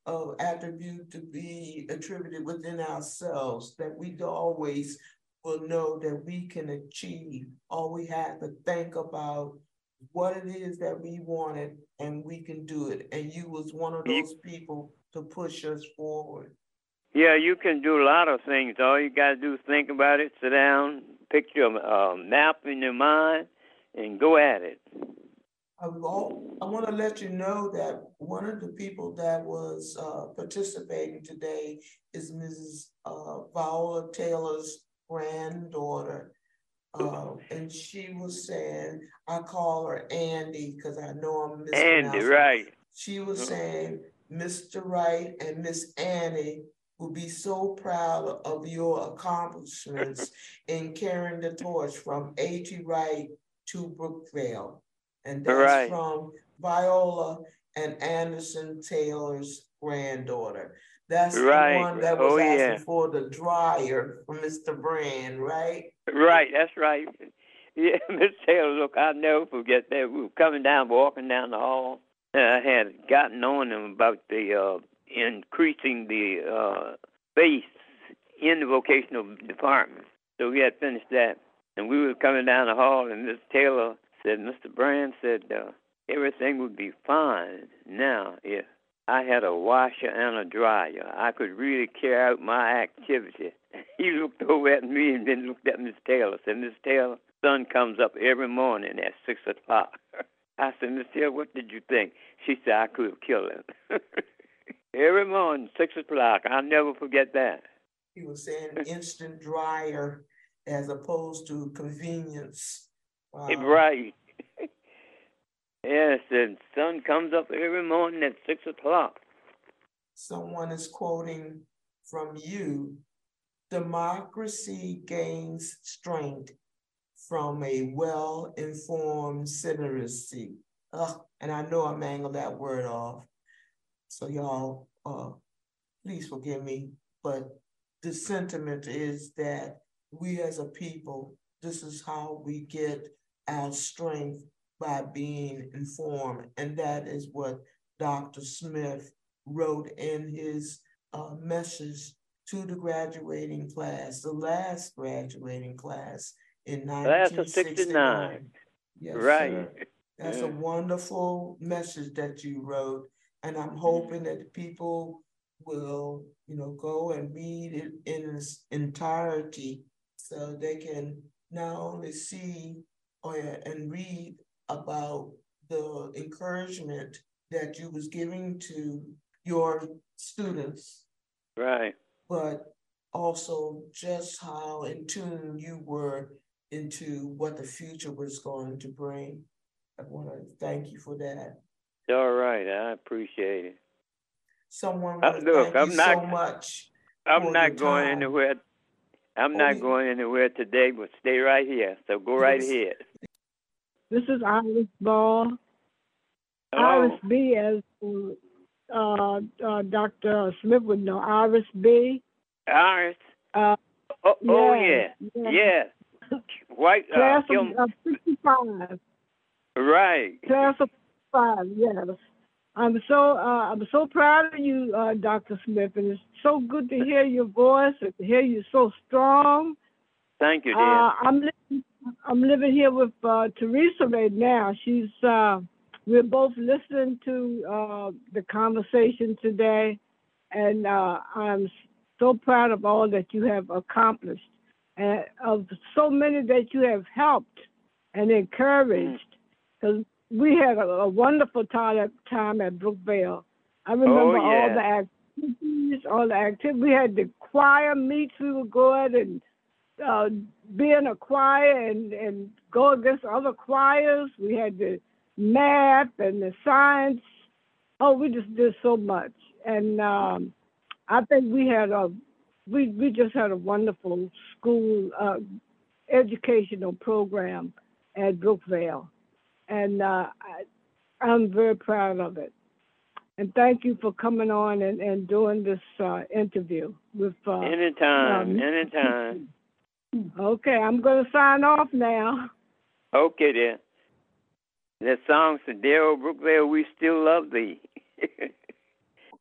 attribute to be attributed within ourselves that we always will know that we can achieve. All we have to think about what it is that we wanted and we can do it. And you was one of those people to push us forward. Yeah, you can do a lot of things. All you got to do is think about it, sit down, picture a map in your mind, and go at it. I want to let you know that one of the people that was participating today is Mrs. Viola Taylor's granddaughter. And she was saying, I call her Andy because I know I'm mispronouncing. Andy, right. She was saying, Mr. Wright and Miss Annie will be so proud of your accomplishments in carrying the torch from A.T. Wright to Brookvale. And that's from Viola and Anderson Taylor's granddaughter. That's the one that was asking for the dryer from Mr. Brand, right? Right, that's right. Yeah, Miss Taylor, look, I'll never forget that. We were walking down the hall. I had gotten on them about the increasing the space in the vocational department. So we had finished that. And we were coming down the hall, and Miss Taylor said, Mr. Brand said, everything would be fine now if I had a washer and a dryer. I could really carry out my activity. He looked over at me and then looked at Miss Taylor. Said, Miss Taylor, sun comes up every morning at 6 o'clock. I said, Miss Taylor, what did you think? She said, I could have killed him. Every morning, 6 o'clock. I'll never forget that. He was saying instant dryer as opposed to convenience. Wow. Right. Yes, the sun comes up every morning at 6 o'clock. Someone is quoting from you, democracy gains strength from a well-informed citizenry. And I know I'm angling that word off. So y'all, please forgive me, but the sentiment is that we as a people, this is how we get our strength by being informed. And that is what Dr. Smith wrote in his message to the graduating class, the last graduating class in 1969. Yes, right. Sir. That's a wonderful message that you wrote. And I'm hoping that people will, go and read it in its entirety so they can not only see and read about the encouragement that you was giving to your students. Right. But also just how in tune you were into what the future was going to bring. I want to thank you for that. All right, I appreciate it. Someone want to thank you so much. I'm not going anywhere. I'm not going anywhere today, but stay right here. So go right ahead. This is Iris Ball. Iris B, as Dr. Smith would know. Iris B. Iris. Yeah. White. Class of 65. Right. Class of 65. Yes. I'm so proud of you, Dr. Smith, and it's so good to hear your voice and to hear you so strong. Thank you, dear. I'm living here with Teresa right now. We're both listening to the conversation today, and I'm so proud of all that you have accomplished, and of so many that you have helped and encouraged. Because we had a wonderful time at Brookvale. I remember all the activities. We had the choir meets. We would go out and be in a choir and go against other choirs. We had the math and the science. We just did so much. And I think we just had a wonderful school educational program at Brookvale. And I'm very proud of it. And thank you for coming on and doing this interview with. Anytime. Okay, I'm going to sign off now. Okay, then. That song said, Dear old Brookvale, we still love thee.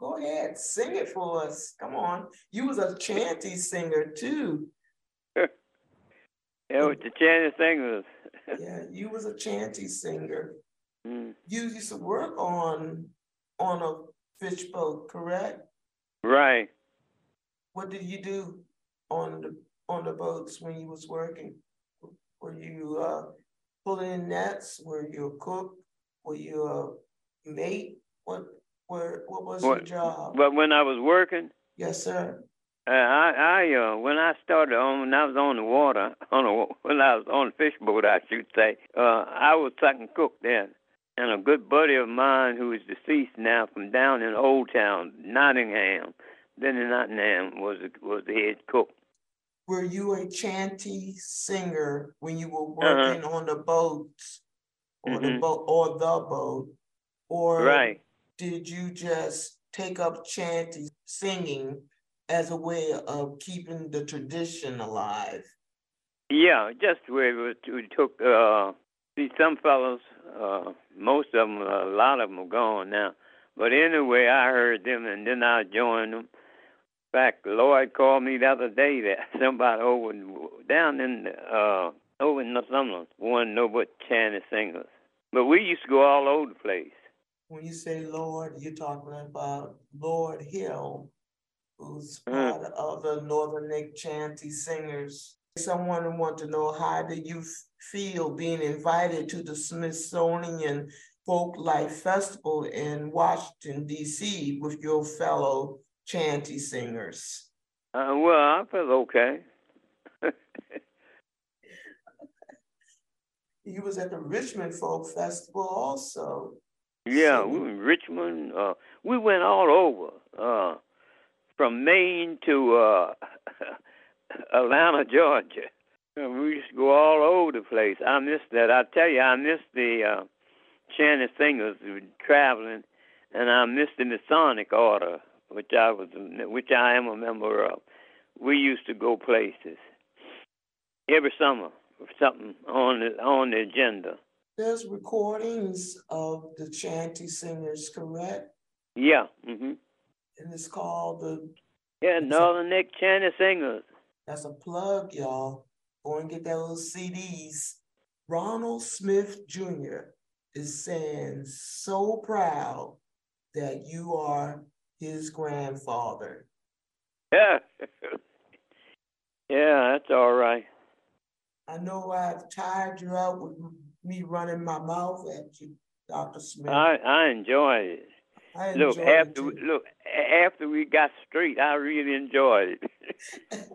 Go ahead, sing it for us. Come on. You was a chanty singer too. Yeah, with the chanty singers. Yeah, you was a chanty singer. Mm. You used to work on a fish boat, correct? Right. What did you do on the boats when you was working? Were you pulling in nets? Were you a cook? Were you a mate? What was your job? But when I was working, Yes, sir. when I started when I was on the water, when I was on the fish boat, I should say, I was second cook then. And a good buddy of mine who is deceased now from down in Old Town, Nottingham, then in Nottingham, was the head cook. Were you a chanty singer when you were working on the boats, or the boat, or right? Did you just take up chanty singing as a way of keeping the tradition alive? Yeah, just where we took. See, some fellows, most of them, a lot of them are gone now. But anyway, I heard them, and then I joined them. In fact, Lloyd called me the other day that somebody down in over in Northumberland wanted to know what chanty singers. But we used to go all over the place. When you say Lord, you're talking about Lord Hill, who's part of the Northern Neck Chanty Singers. Someone want to know, how do you feel being invited to the Smithsonian Folk Life Festival in Washington, D.C. with your fellow chanty singers? Well, I feel okay. You was at the Richmond Folk Festival also. Yeah, so we were in Richmond. We went all over, from Maine to Atlanta, Georgia. We used to go all over the place. I miss that. I tell you, I miss the chanty singers traveling, and I miss the Masonic Order, which I am a member of. We used to go places every summer with something on the agenda. There's recordings of the chanty singers, correct? Yeah. Mm-hmm. And it's called the Northern Neck Chanty Singers. That's a plug, y'all. Go and get that little CDs. Ronald Smith Jr. is saying so proud that you are his grandfather. Yeah. Yeah, that's all right. I know I've tired you out with me running my mouth at you, Dr. Smith. I enjoyed it. After we got straight, I really enjoyed it.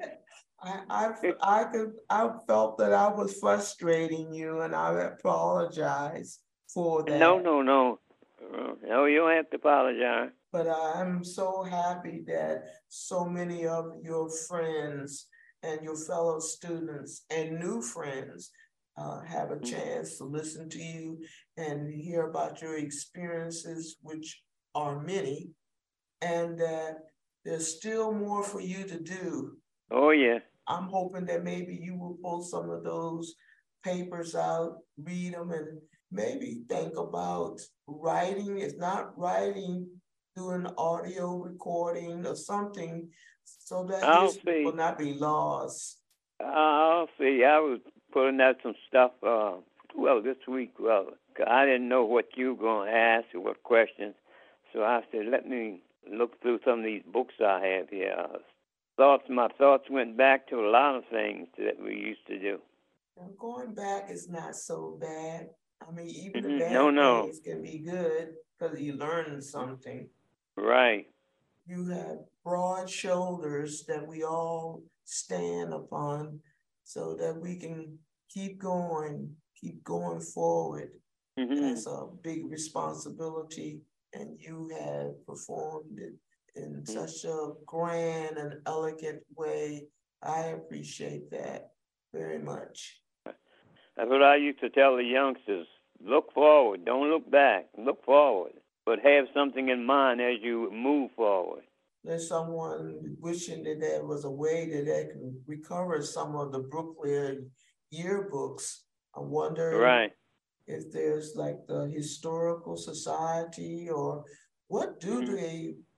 I felt that I was frustrating you, and I apologize for that. No, you don't have to apologize. But I'm so happy that so many of your friends and your fellow students and new friends have a chance to listen to you and hear about your experiences, which are many, and that there's still more for you to do. Oh, yeah. I'm hoping that maybe you will pull some of those papers out, read them, and maybe think about writing. If not writing, do an audio recording or something, so that history will not be lost. I'll see. I was putting out some stuff, this week. Well, I didn't know what you were going to ask or what questions, so I said, let me look through some of these books I have here. My thoughts went back to a lot of things that we used to do. Now, going back is not so bad. I mean, even the bad things can be good because you learn something. Right. You have broad shoulders that we all stand upon so that we can keep going forward. That's a big responsibility, and you have performed it in such a grand and elegant way. I appreciate that very much. That's what I used to tell the youngsters. Look forward, don't look back. Look forward, but have something in mind as you move forward. There's someone wishing that there was a way that they could recover some of the Brooklyn yearbooks. I wonder if there's like the Historical Society, or what do they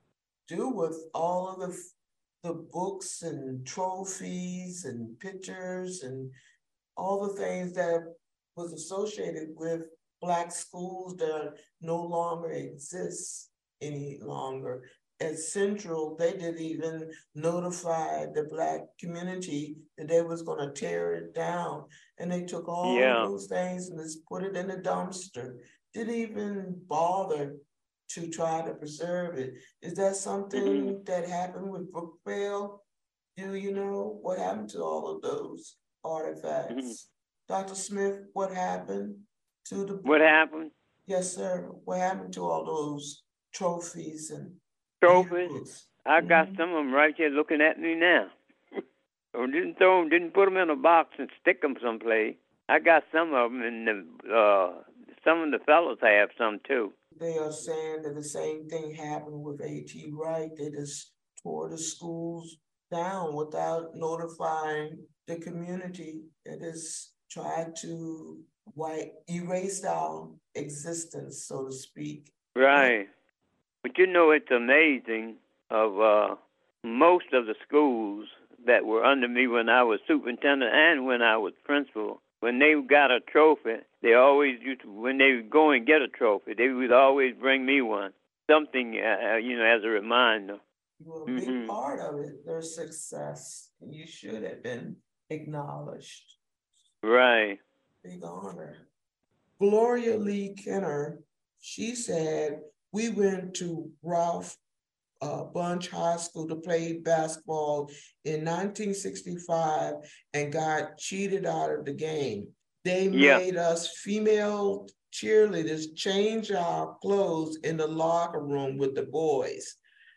do with all of the books and trophies and pictures and all the things that was associated with Black schools that no longer exist any longer. At Central, they didn't even notify the Black community that they was going to tear it down. And they took all of those things and just put it in the dumpster. Didn't even bother to try to preserve it. Is that something that happened with Brookville? Do you know what happened to all of those artifacts? Dr. Smith, what happened to the... What happened? Yes, sir. What happened to all those trophies and... Trophies? I got some of them right here looking at me now. Didn't put them in a box and stick them someplace. I got some of them, and some of the fellows have some too. They are saying that the same thing happened with A.T. Wright. They just tore the schools down without notifying the community. It is tried to erase our existence, so to speak. Right. But you know, it's amazing of most of the schools that were under me when I was superintendent and when I was principal. When they got a trophy, they always used to, when they would go and get a trophy, they would always bring me one, something, as a reminder. You were a big part of it, their success. You should have been acknowledged. Right. Big honor. Gloria Lee Kenner, she said, we went to Ralph Bunche High School to play basketball in 1965 and got cheated out of the game. They made us female cheerleaders change our clothes in the locker room with the boys.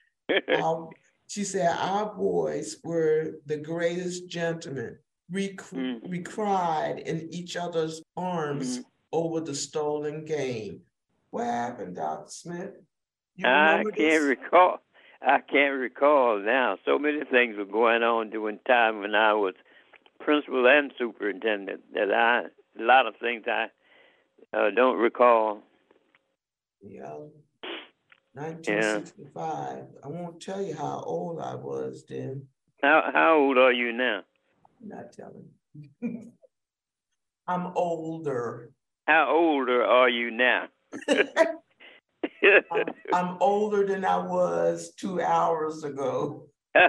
She said, our boys were the greatest gentlemen. We cried in each other's arms over the stolen game. What happened, Dr. Smith? I can't recall now. So many things were going on during time when I was principal and superintendent that a lot of things I don't recall. Yeah. 1965. I won't tell you how old I was then. How old are you now? I'm not telling. I'm older. How older are you now? I'm older than I was 2 hours ago.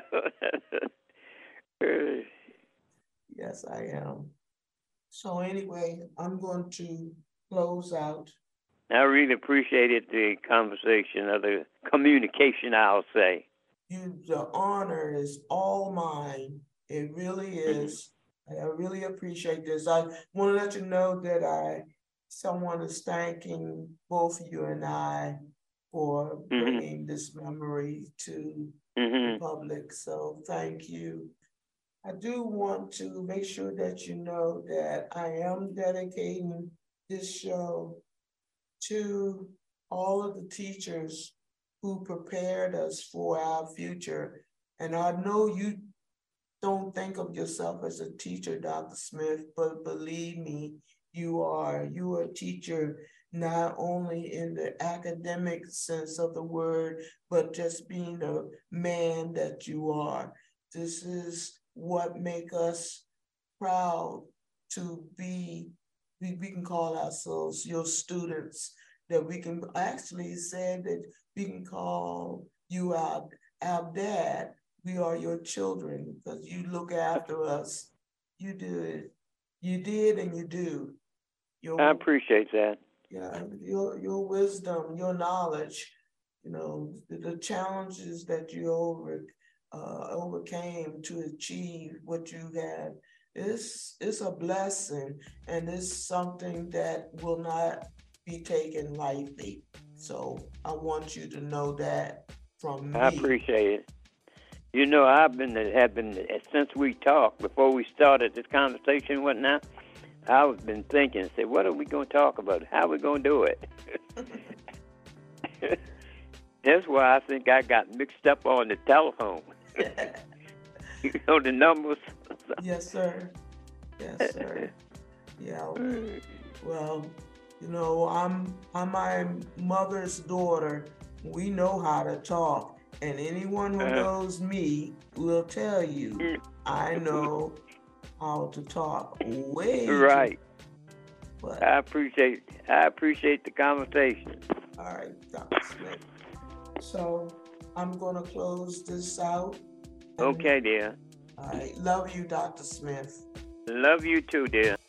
Yes, I am. So anyway, I'm going to close out. I really appreciated the conversation, or the communication, I'll say. The honor is all mine. It really is. I really appreciate this. I want to let you know that someone is thanking both you and I for bringing this memory to the public. So thank you. I do want to make sure that you know that I am dedicating this show to all of the teachers who prepared us for our future. And I know you don't think of yourself as a teacher, Dr. Smith, but believe me, you are. You are a teacher, not only in the academic sense of the word, but just being a man that you are. This is what make us proud to be, we can call ourselves your students, that we can actually say that we can call you our dad. We are your children because you look after us. You do it. You did and you do. I appreciate that. Yeah, your wisdom, your knowledge, the challenges that you overcame to achieve what you had. It's a blessing, and it's something that will not be taken lightly. So I want you to know that from me. I appreciate it. I've been since we talked, before we started this conversation and whatnot, I've been thinking, what are we going to talk about? How are we going to do it? That's why I think I got mixed up on the telephone. The numbers. Yes, sir. Yes, sir. Yeah. Well, I'm my mother's daughter. We know how to talk. And anyone who knows me will tell you I know how to talk way right. But I appreciate the conversation. All right, Dr. Smith. So I'm gonna close this out. Okay, dear. All right. Love you, Dr. Smith. Love you too, dear.